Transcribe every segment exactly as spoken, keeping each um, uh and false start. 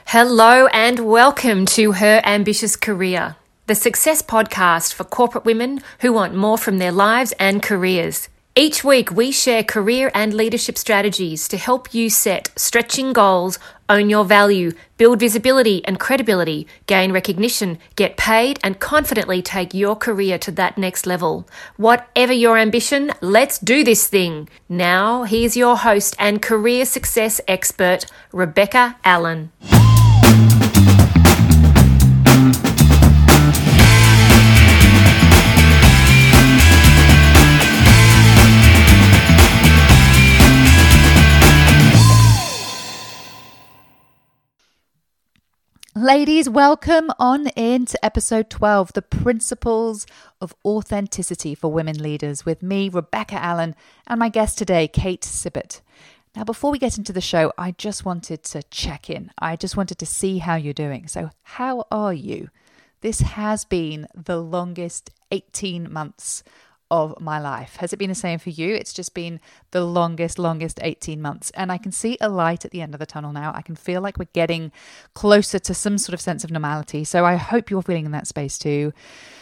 Hello and welcome to Her Ambitious Career, the success podcast for corporate women who want more from their lives and careers. Each week we share career and leadership strategies to help you set stretching goals, own your value, build visibility and credibility, gain recognition, get paid and confidently take your career to that next level. Whatever your ambition, let's do this thing. Now here's your host and career success expert, Rebecca Allen. Ladies, welcome on in to episode twelve, The Principles of Authenticity for Women Leaders, with me, Rebecca Allen, and my guest today, Kate Sibbitt. Now, before we get into the show, I just wanted to check in. I just wanted to see how you're doing. So how are you? This has been the longest eighteen months of my life. Has it been the same for you? It's just been the longest, longest eighteen months. And I can see a light at the end of the tunnel now. I can feel like we're getting closer to some sort of sense of normality. So I hope you're feeling in that space too.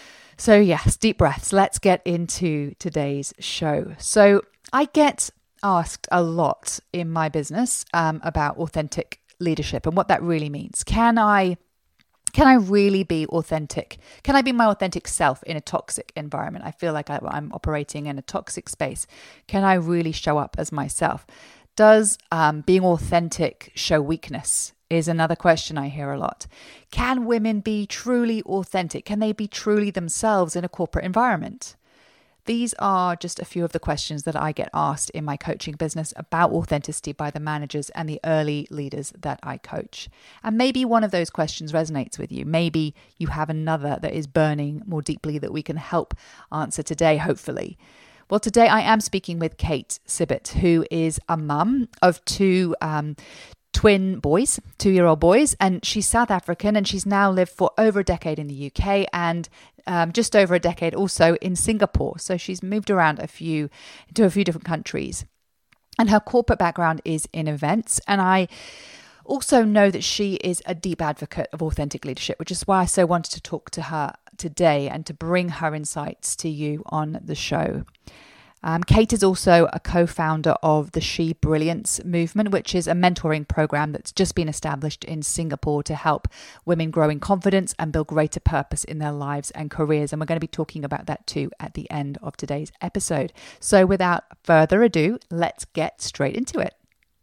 So yes, deep breaths. Let's get into today's show. So I get asked a lot in my business um, about authentic leadership and what that really means. Can I Can I really be authentic? Can I be my authentic self in a toxic environment? I feel like I, I'm operating in a toxic space. Can I really show up as myself? Does um, being authentic show weakness? Is another question I hear a lot. Can women be truly authentic? Can they be truly themselves in a corporate environment? These are just a few of the questions that I get asked in my coaching business about authenticity by the managers and the early leaders that I coach. And maybe one of those questions resonates with you. Maybe you have another that is burning more deeply that we can help answer today, hopefully. Well, today I am speaking with Kate Sibbitt, who is a mum of two um, twin boys, two-year-old boys, and she's South African, and she's now lived for over a decade in the U K and um, just over a decade also in Singapore. So she's moved around a few to a few different countries, and her corporate background is in events. And I also know that she is a deep advocate of authentic leadership, which is why I so wanted to talk to her today and to bring her insights to you on the show. Um, Kate is also a co-founder of the She Brilliance movement, which is a mentoring program that's just been established in Singapore to help women grow in confidence and build greater purpose in their lives and careers. And we're going to be talking about that too at the end of today's episode. So without further ado, let's get straight into it.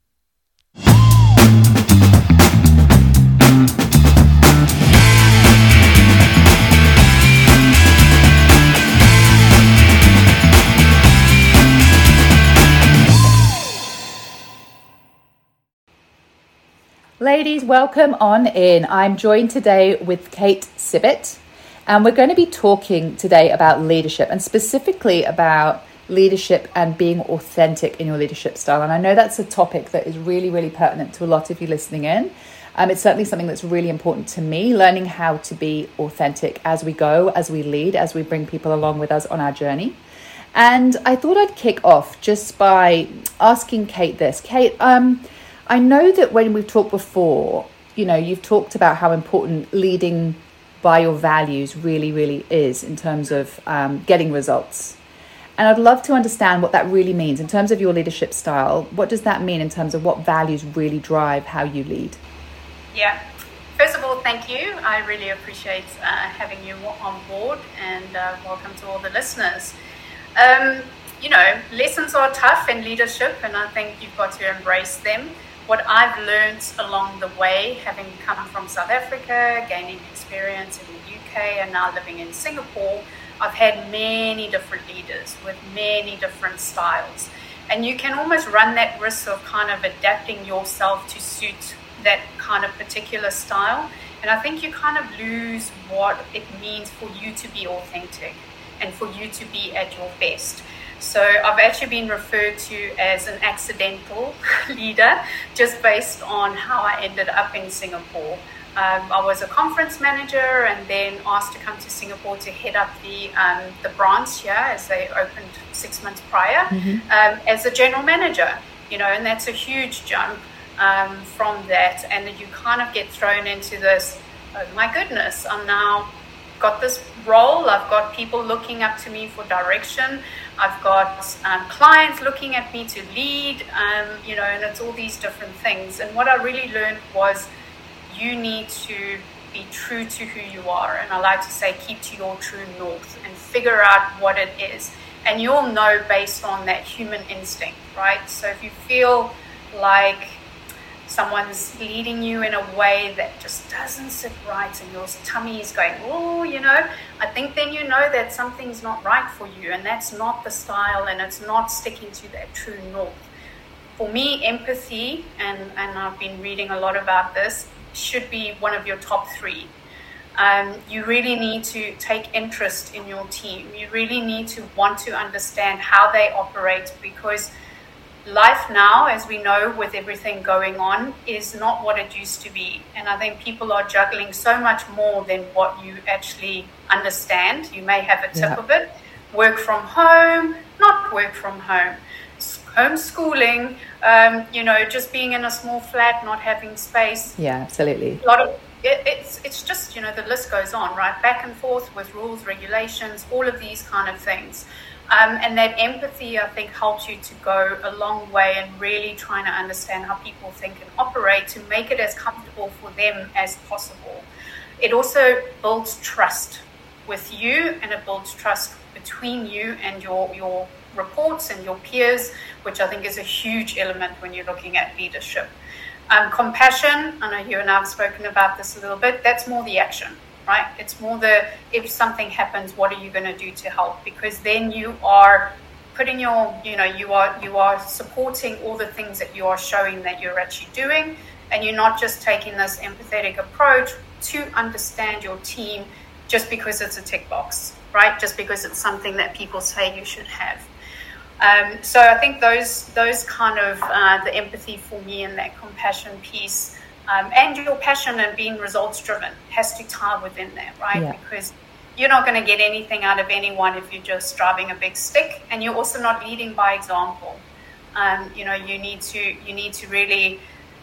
Ladies, welcome on in. I'm joined today with Kate Sibbitt, and we're going to be talking today about leadership, and specifically about leadership and being authentic in your leadership style. And I know that's a topic that is really, really pertinent to a lot of you listening in. Um, it's certainly something that's really important to me, learning how to be authentic as we go, as we lead, as we bring people along with us on our journey. And I thought I'd kick off just by asking Kate this. Kate, um, I know that when we've talked before, you know, you've talked about how important leading by your values really, really is in terms of um, getting results. And I'd love to understand what that really means in terms of your leadership style. What does that mean in terms of what values really drive how you lead? Yeah. First of all, thank you. I really appreciate uh, having you on board, and uh, welcome to all the listeners. Um, you know, lessons are tough in leadership, and I think you've got to embrace them. What I've learned along the way, having come from South Africa, gaining experience in the U K, and now living in Singapore, I've had many different leaders with many different styles. And you can almost run that risk of kind of adapting yourself to suit that kind of particular style. And I think you kind of lose what it means for you to be authentic and for you to be at your best. So I've actually been referred to as an accidental leader just based on how I ended up in Singapore. Um, I was a conference manager and then asked to come to Singapore to head up the um, the branch here as they opened six months prior mm-hmm. um, as a general manager. You know, and that's a huge jump um, from that, and that you kind of get thrown into this, oh my goodness, I'm now got this role, I've got people looking up to me for direction, I've got um, clients looking at me to lead, um, you know, and it's all these different things. And what I really learned was you need to be true to who you are. And I like to say, keep to your true north and figure out what it is. And you'll know based on that human instinct, right? So if you feel like someone's leading you in a way that just doesn't sit right and your tummy is going, oh, you know, I think then you know that something's not right for you, and that's not the style, and it's not sticking to that true north. For me, empathy, and, and I've been reading a lot about this, should be one of your top three. Um, you really need to take interest in your team. You really need to want to understand how they operate, because life now, as we know, with everything going on, is not what it used to be. And I think people are juggling so much more than what you actually understand. You may have a tip yeah. of it. Work from home, not work from home. Homeschooling, um, you know, just being in a small flat, not having space. Yeah, absolutely. A lot of it, it's it's just, you know, the list goes on, right? Back and forth with rules, regulations, all of these kind of things. Um, and that empathy, I think, helps you to go a long way in really trying to understand how people think and operate to make it as comfortable for them as possible. It also builds trust with you, and it builds trust between you and your, your reports and your peers, which I think is a huge element when you're looking at leadership. Um, compassion, I know you and I have spoken about this a little bit, that's more the action. Right? It's more the, if something happens, what are you going to do to help? Because then you are putting your, you know, you are you are supporting all the things that you are showing that you're actually doing, and you're not just taking this empathetic approach to understand your team just because it's a tick box, right? Just because it's something that people say you should have. Um, so I think those those kind of uh, the empathy for me and that compassion piece. Um, and your passion and being results driven has to tie within that, right? Yeah. Because you're not going to get anything out of anyone if you're just driving a big stick, and you're also not leading by example. Um, you know, you need to you need to really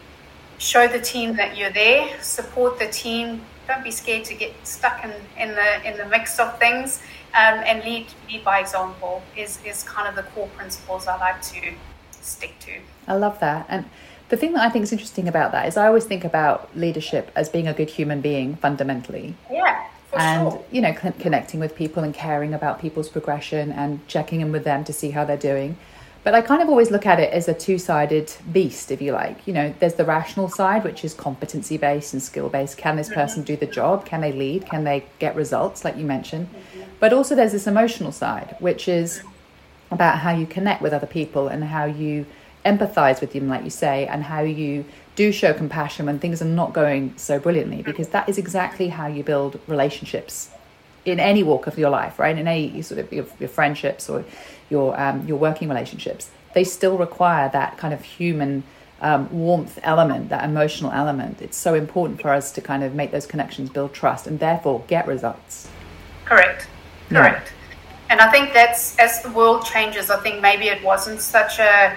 show the team that you're there, support the team. Don't be scared to get stuck in, in the in the mix of things, um, and lead lead by example is is kind of the core principles I like to stick to. I love that. And the thing that I think is interesting about that is I always think about leadership as being a good human being fundamentally. Yeah, for and, sure. you know, con- connecting with people and caring about people's progression and checking in with them to see how they're doing. But I kind of always look at it as a two-sided beast, if you like. You know, there's the rational side, which is competency-based and skill-based. Can this person do the job? Can they lead? Can they get results, like you mentioned? But also there's this emotional side, which is about how you connect with other people and how you empathize with them, like you say, and how you do show compassion when things are not going so brilliantly, because that is exactly how you build relationships in any walk of your life, right? In any sort of your, your friendships or your um, your working relationships, they still require that kind of human um, warmth element, that emotional element. It's so important for us to kind of make those connections, build trust, and therefore get results. Correct, correct. Yeah. And I think that's, as the world changes, I think maybe it wasn't such a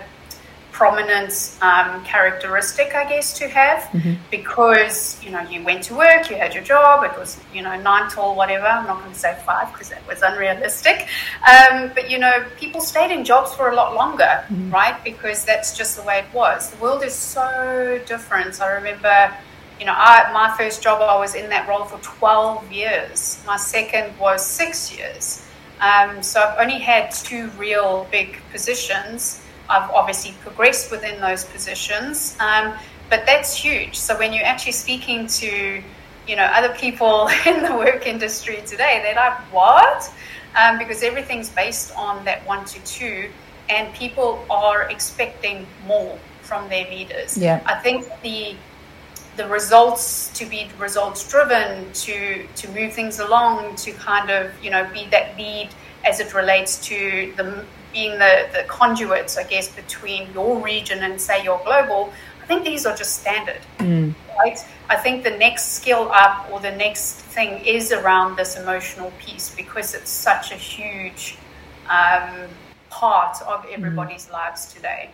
prominent um, characteristic, I guess, to have, mm-hmm. because, you know, you went to work, you had your job, it was, you know, nine till whatever, I'm not going to say five because that was unrealistic, um, but, you know, people stayed in jobs for a lot longer, mm-hmm. right, because that's just the way it was. The world is so different. I remember, you know, I, my first job, I was in that role for twelve years. My second was six years. Um, so I've only had two real big positions. I've obviously progressed within those positions, um, but that's huge. So when you're actually speaking to, you know, other people in the work industry today, they're like, what? Um, because everything's based on that one to two, and people are expecting more from their leaders. Yeah. I think the the results, to be results driven, to to move things along, to kind of, you know, be that lead as it relates to the being the, the conduits, I guess, between your region and, say, your global, I think these are just standard, mm. right? I think the next skill up or the next thing is around this emotional piece, because it's such a huge um, part of everybody's mm. lives today.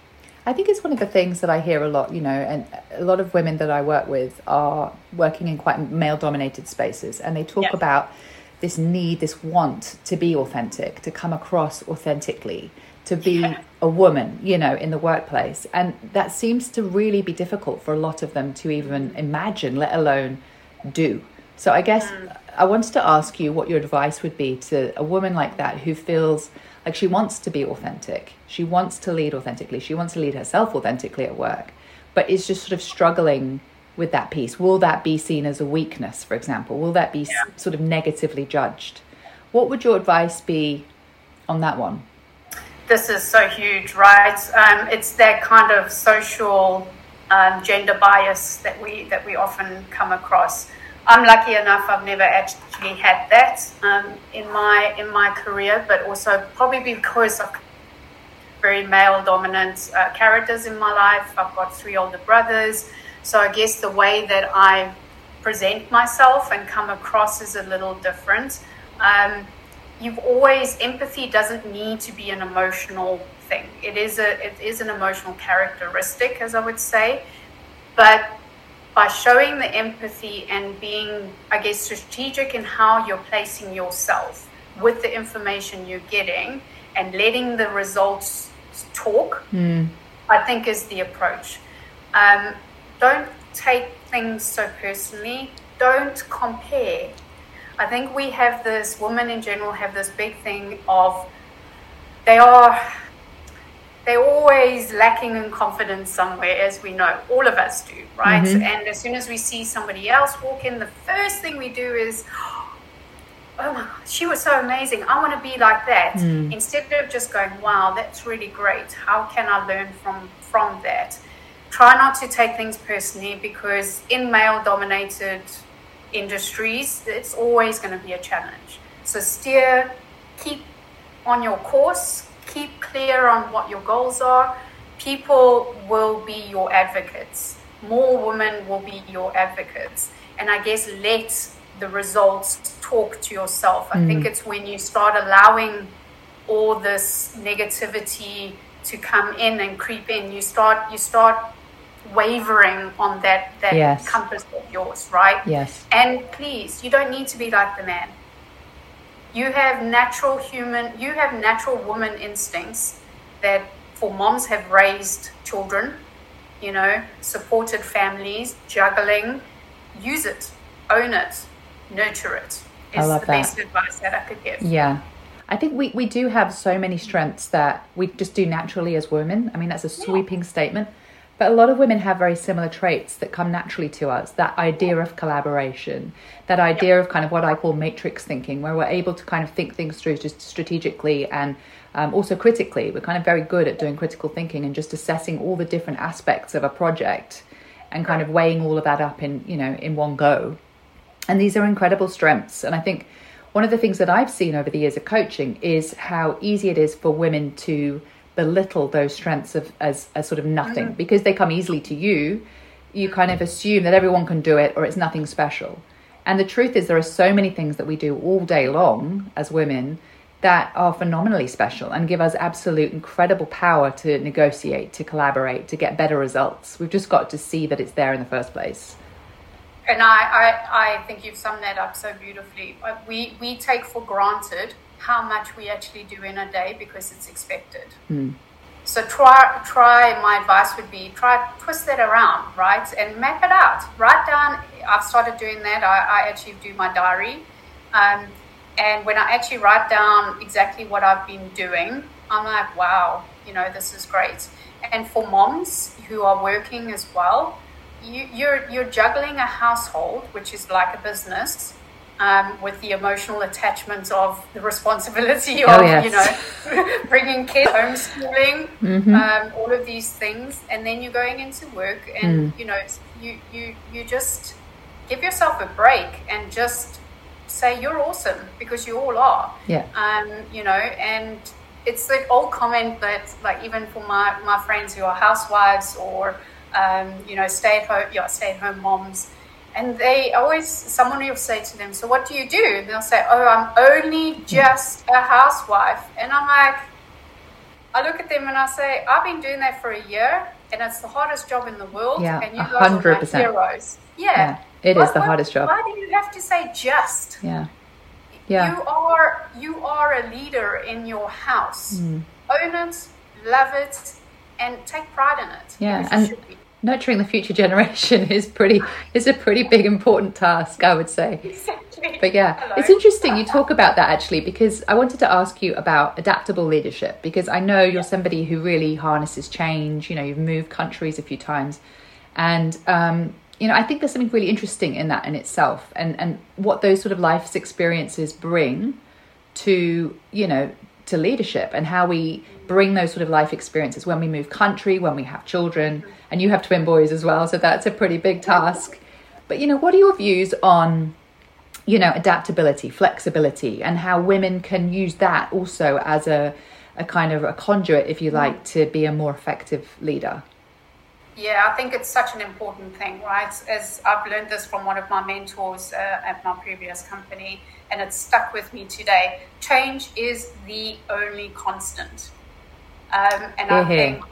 I think it's one of the things that I hear a lot, you know, and a lot of women that I work with are working in quite male-dominated spaces, and they talk yeah. about this need, this want to be authentic, to come across authentically, to be yeah. a woman, you know, in the workplace. And that seems to really be difficult for a lot of them to even imagine, let alone do. So I guess mm. I wanted to ask you what your advice would be to a woman like that who feels like she wants to be authentic. She wants to lead authentically. She wants to lead herself authentically at work, but is just sort of struggling with that piece. Will that be seen as a weakness, for example? Will that be yeah. s- sort of negatively judged? What would your advice be on that one? This is so huge, right? Um, it's that kind of social um, gender bias that we that we often come across. I'm lucky enough; I've never actually had that um, in my in my career, but also probably because of very male-dominant uh, characters in my life. I've got three older brothers, so I guess the way that I present myself and come across is a little different. Um, you've always empathy doesn't need to be an emotional thing. It is a it is an emotional characteristic, as I would say, but by showing the empathy and being, I guess, strategic in how you're placing yourself with the information you're getting and letting the results talk, mm. I think is the approach. Um, don't take things so personally. Don't compare. I think we have this, women in general have this big thing of they are they're always lacking in confidence somewhere, as we know, all of us do, right? Mm-hmm. And as soon as we see somebody else walk in, the first thing we do is, oh my God, she was so amazing, I want to be like that. Mm. Instead of just going, wow, that's really great, how can I learn from, from that? Try not to take things personally, because in male-dominated industries, it's always going to be a challenge. So steer, keep on your course, keep clear on what your goals are. People will be your advocates. More women will be your advocates. And I guess let the results talk to yourself. I mm. think it's when you start allowing all this negativity to come in and creep in, you start you start wavering on that, that yes. compass of yours, right? Yes. And please, you don't need to be like the man. You have natural human, you have natural woman instincts that for moms have raised children, you know, supported families, juggling. Use it, own it, nurture it. Is I love the that. best advice that I could give. Yeah. I think we, we do have so many strengths that we just do naturally as women. I mean, that's a sweeping yeah. statement. But a lot of women have very similar traits that come naturally to us. That idea of collaboration, that idea of kind of what I call matrix thinking, where we're able to kind of think things through just strategically and um, also critically. We're kind of very good at doing critical thinking and just assessing all the different aspects of a project and kind of weighing all of that up in, you know, in one go. And these are incredible strengths. And I think one of the things that I've seen over the years of coaching is how easy it is for women to belittle those strengths of as, as sort of nothing, mm-hmm. because they come easily to you. You kind of assume that everyone can do it or it's nothing special. And the truth is there are so many things that we do all day long as women that are phenomenally special and give us absolute incredible power to negotiate, to collaborate, to get better results. We've just got to see that it's there in the first place. And I, I, I think you've summed that up so beautifully. We, we take for granted how much we actually do in a day because it's expected. Mm. So try, try, my advice would be, try twist that around, right? And map it out. Write down, I've started doing that. I, I actually do my diary. Um, and when I actually write down exactly what I've been doing, I'm like, wow, you know, this is great. And for moms who are working as well, you, you're, you're juggling a household, which is like a business, Um, with the emotional attachment of the responsibility of, oh, yes. you know, bringing kids, homeschooling, mm-hmm. um, all of these things. And then you're going into work and, mm. you know, you, you, you just give yourself a break and just say you're awesome, because you all are. Yeah. Um, you know, and it's the old comment that, like, even for my, my friends who are housewives or, um, you know, stay-at-home, yeah, stay-at-home moms, and they always, someone will say to them, so what do you do? And they'll say, oh, I'm only just a housewife. And I'm like, I look at them and I say, I've been doing that for a year, and it's the hardest job in the world. Yeah, and you one hundred percent. are my heroes. Yeah, yeah it why, is the why, hardest job. Why do you have to say just? Yeah, yeah. You are you are a leader in your house. Mm. Own it, love it, and take pride in it. Yeah, and nurturing the future generation is pretty is a pretty big important task, I would say. Exactly. But yeah, Hello. It's interesting you talk about that actually, because I wanted to ask you about adaptable leadership, because I know you're somebody who really harnesses change. You know, you've moved countries a few times, and um, you know, I think there's something really interesting in that in itself, and and what those sort of life experiences bring to, you know, to leadership, and how we bring those sort of life experiences when we move country, when we have children, and you have twin boys as well, so that's a pretty big task. But you know, what are your views on, you know, adaptability, flexibility, and how women can use that also as a a kind of a conduit, if you like, to be a more effective leader? Yeah, I think it's such an important thing, right? As I've learned this from one of my mentors uh, at my previous company, and it's stuck with me today. Change is the only constant. Um, and We're I here. think,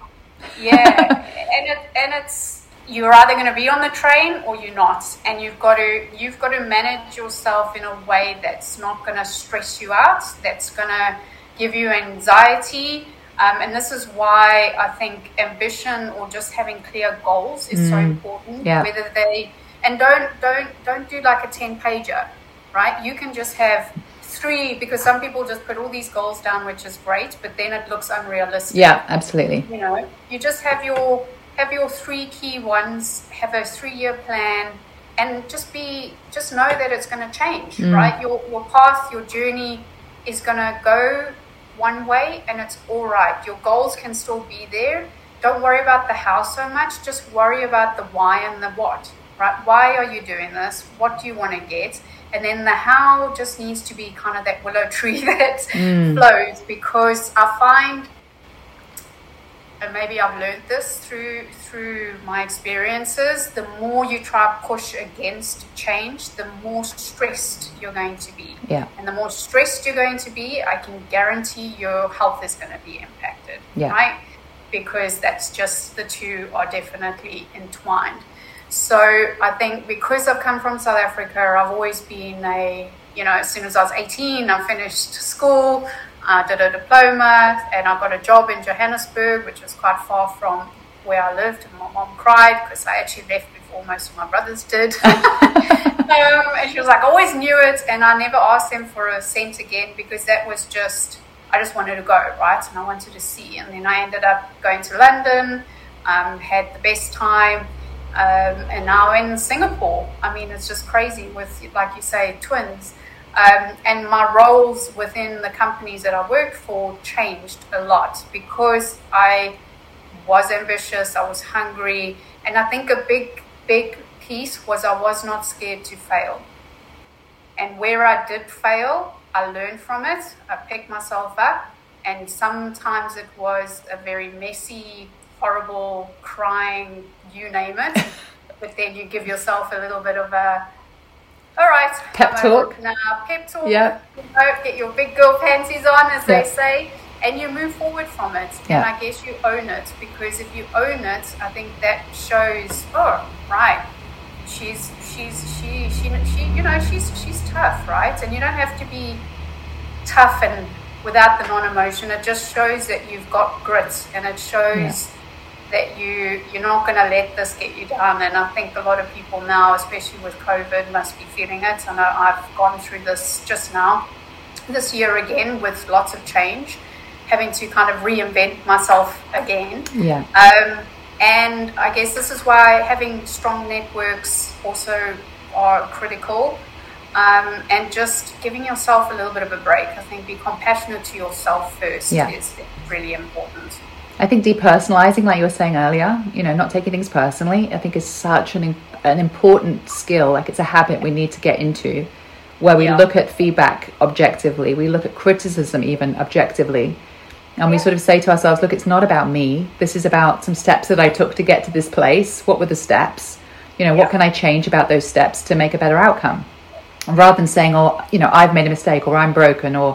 yeah, and it, and it's, you're either going to be on the train or you're not, and you've got to you've got to manage yourself in a way that's not going to stress you out, that's going to give you anxiety. Um, and this is why I think ambition, or just having clear goals, is mm. so important. Yeah. Whether they and don't don't don't do like a ten pager, right? You can just have three, because some people just put all these goals down, which is great, but then it looks unrealistic. Yeah, absolutely. You know, you just have your have your three key ones, have a three-year plan, and just be just know that it's going to change, mm. right? Your your path, your journey is going to go one way, and it's all right. Your goals can still be there. Don't worry about the how so much. Just worry about the why and the what, right? Why are you doing this? What do you want to get? And then the how just needs to be kind of that willow tree that mm. flows, because I find, and maybe I've learned this through through my experiences, the more you try to push against change, the more stressed you're going to be. Yeah. And the more stressed you're going to be, I can guarantee your health is going to be impacted, yeah. right? Because that's just, the two are definitely entwined. So I think because I've come from South Africa, I've always been a, you know, as soon as I was eighteen, I finished school, I did a diploma, and I got a job in Johannesburg, which was quite far from where I lived. And my mom cried because I actually left before most of my brothers did. um, and she was like, I always knew it, and I never asked them for a cent again, because that was just, I just wanted to go, right? And I wanted to see. And then I ended up going to London, um, had the best time. Um, and now in Singapore. I mean, it's just crazy with, like you say, twins. Um, and my roles within the companies that I worked for changed a lot, because I was ambitious, I was hungry, and I think a big, big piece was I was not scared to fail. And where I did fail, I learned from it, I picked myself up, and sometimes it was a very messy, horrible, crying, you name it, but then you give yourself a little bit of a, all right, pep talk. Now, pep talk. Yeah. You know, get your big girl panties on, as yeah. they say, and you move forward from it. Yeah. And I guess you own it, because if you own it, I think that shows, oh, right, she's she's she she she you know she's she's tough, right? And you don't have to be tough and without the non-emotion. It just shows that you've got grit, and it shows. Yeah. that you, you're not going to let this get you down. And I think a lot of people now, especially with COVID, must be feeling it. I know I've gone through this just now, this year again, with lots of change, having to kind of reinvent myself again. Yeah. Um, and I guess this is why having strong networks also are critical. Um, and just giving yourself a little bit of a break. I think be compassionate to yourself first yeah. is really important. I think depersonalizing, like you were saying earlier, you know, not taking things personally, I think is such an an important skill. Like, it's a habit we need to get into, where we yeah. look at feedback objectively, we look at criticism even objectively, and yeah. we sort of say to ourselves, look, it's not about me. This is about some steps that I took to get to this place. What were the steps? You know, yeah. what can I change about those steps to make a better outcome? And rather than saying, oh, you know, I've made a mistake, or I'm broken, or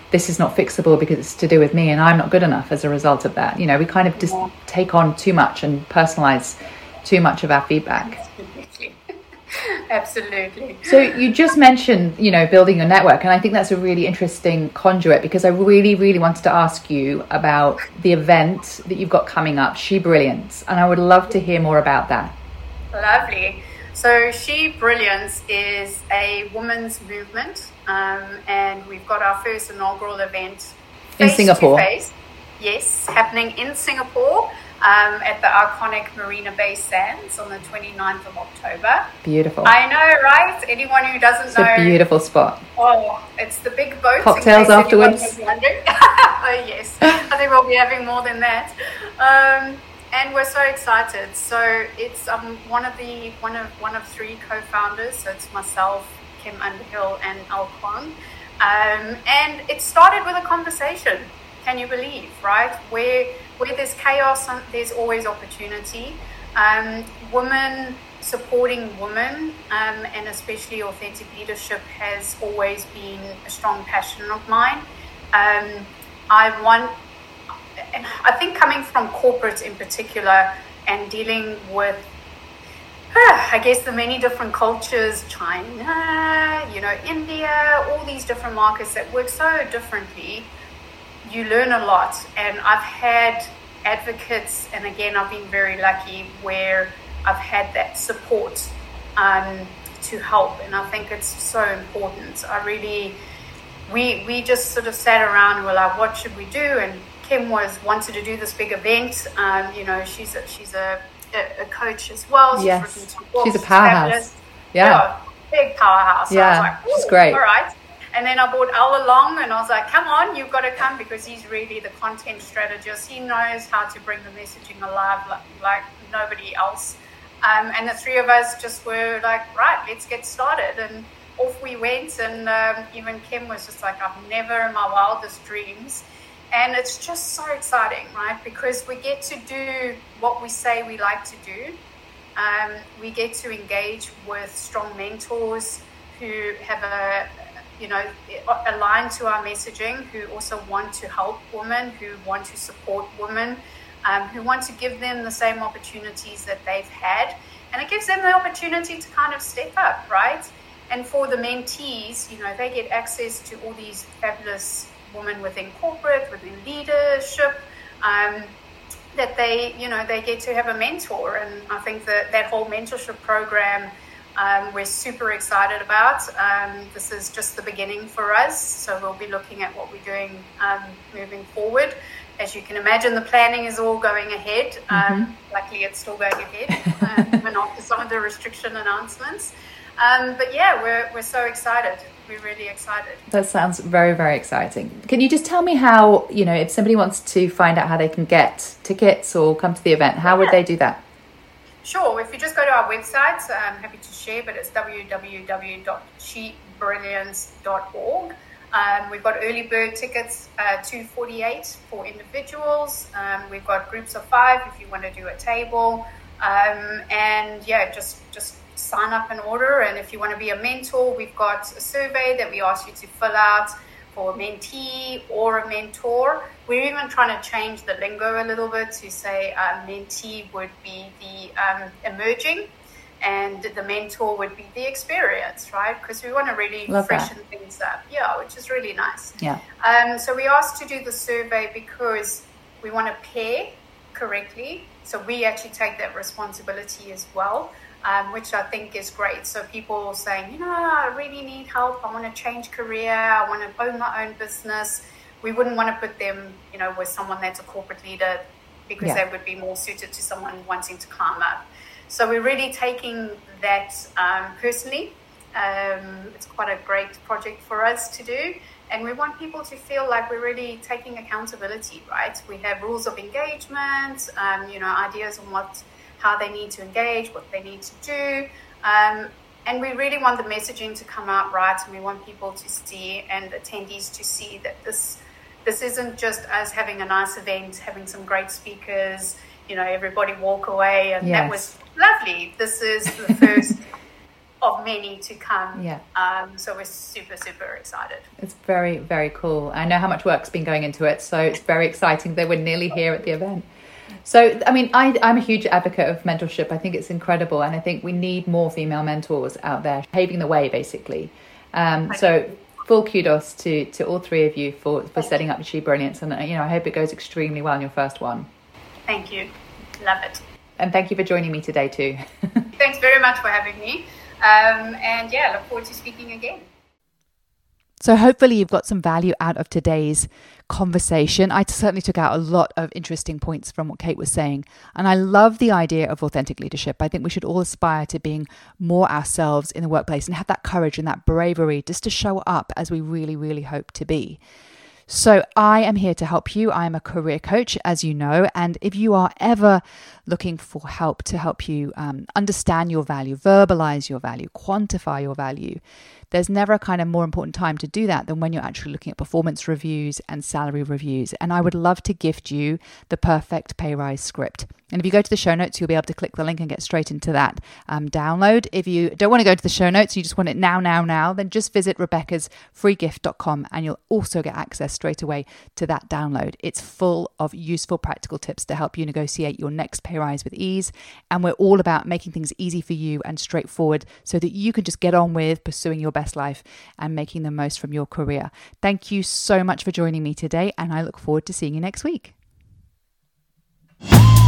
this is not fixable because it's to do with me and I'm not good enough as a result of that. You know, we kind of just yeah. take on too much and personalize too much of our feedback. Absolutely. Absolutely. So you just mentioned, you know, building your network, and I think that's a really interesting conduit, because I really, really wanted to ask you about the event that you've got coming up, She Brilliance, and I would love to hear more about that. Lovely. So She Brilliance is a women's movement, um, and we've got our first inaugural event in Singapore. Face. Yes, happening in Singapore. Um, at the iconic Marina Bay Sands on the twenty-ninth of October. Beautiful. I know, right? Anyone who doesn't it's know. It's a beautiful spot. Oh, it's the big boat. Cocktails afterwards. Oh, yes. I think we'll be having more than that. Um, and we're so excited. So it's um, one of the one of one of three co-founders. So it's myself, Kim Underhill, and Al Kwan. Um, and it started with a conversation. Can you believe, right? Where where there's chaos, there's always opportunity. Um, women supporting women, um, and especially authentic leadership, has always been a strong passion of mine. Um, I want, and I think coming from corporate in particular and dealing with, uh, I guess, the many different cultures, China, you know, India, all these different markets that work so differently, you learn a lot. And I've had advocates, and again, I've been very lucky where I've had that support um, to help. And I think it's so important. I really, we we just sort of sat around and were like, what should we do? And Kim was wanted to do this big event. Um, you know, she's a, she's a, a, a coach as well. She's yes, written two books. she's a powerhouse. Yeah. yeah, big powerhouse. So yeah, I was like, she's great. All right. And then I brought Al along, and I was like, come on, you've got to come, because he's really the content strategist. He knows how to bring the messaging alive like, like nobody else. Um, and the three of us just were like, right, let's get started. And off we went. And um, even Kim was just like, I've never in my wildest dreams. And it's just so exciting, right? Because we get to do what we say we like to do. Um, we get to engage with strong mentors who have a you know, aligned to our messaging, who also want to help women, who want to support women, um, who want to give them the same opportunities that they've had. And it gives them the opportunity to kind of step up, right? And for the mentees, you know, they get access to all these fabulous women within corporate, within leadership, um, that they, you know, they get to have a mentor. And I think that that whole mentorship program, Um, we're super excited about. Um, this is just the beginning for us, so we'll be looking at what we're doing um, moving forward. As you can imagine, the planning is all going ahead. Um, mm-hmm. Luckily, it's still going ahead, um, and after some of the restriction announcements. Um, but yeah, we're we're so excited. We're really excited. That sounds very, very exciting. Can you just tell me how, you know, if somebody wants to find out how they can get tickets or come to the event, how would they do that? Sure. If you just go to our website, I'm happy to share, but it's w w w dot she brilliance dot org. Um, we've got early bird tickets, uh, two forty-eight for individuals. Um, we've got groups of five if you want to do a table. Um, and yeah, just just sign up and order. And if you want to be a mentor, we've got a survey that we ask you to fill out for a mentee or a mentor. We're even trying to change the lingo a little bit to say uh, mentee would be the um, emerging, and the mentor would be the experience, right? Because we want to really Love freshen that. things up. Yeah, which is really nice. Yeah. Um, so we asked to do the survey because we want to pair correctly. So we actually take that responsibility as well. Um, which I think is great. So people saying, you know, I really need help. I want to change career. I want to own my own business. We wouldn't want to put them, you know, with someone that's a corporate leader, because yeah. they would be more suited to someone wanting to climb up. So we're really taking that um, personally. Um, it's quite a great project for us to do. And we want people to feel like we're really taking accountability, right? We have rules of engagement, um, you know, ideas on what how they need to engage, what they need to do. Um, and we really want the messaging to come out right, and we want people to see, and attendees to see, that this this isn't just us having a nice event, having some great speakers, you know, everybody walk away, and yes. that was lovely. This is the first of many to come. Yeah. Um, so we're super, super excited. It's very, very cool. I know how much work's been going into it, so it's very exciting that we're nearly here at the event. So, I mean, I, I'm a huge advocate of mentorship. I think it's incredible, and I think we need more female mentors out there paving the way, basically. Um, so, full kudos to, to all three of you for, for setting up Achieve Brilliance, and you know, I hope it goes extremely well in your first one. Thank you. Love it. And thank you for joining me today too. Thanks very much for having me. Um, and yeah, look forward to speaking again. So hopefully you've got some value out of today's conversation. I certainly took out a lot of interesting points from what Kate was saying. And I love the idea of authentic leadership. I think we should all aspire to being more ourselves in the workplace and have that courage and that bravery just to show up as we really, really hope to be. So I am here to help you. I am a career coach, as you know, and if you are ever looking for help to help you um, understand your value, verbalize your value, quantify your value, there's never a kind of more important time to do that than when you're actually looking at performance reviews and salary reviews. And I would love to gift you the perfect pay rise script. And if you go to the show notes, you'll be able to click the link and get straight into that um, download. If you don't want to go to the show notes, you just want it now, now, now, then just visit rebecca's free gift dot com and you'll also get access straight away to that download. It's full of useful practical tips to help you negotiate your next pay rise with ease. And we're all about making things easy for you and straightforward so that you can just get on with pursuing your best life and making the most from your career. Thank you so much for joining me today, and I look forward to seeing you next week.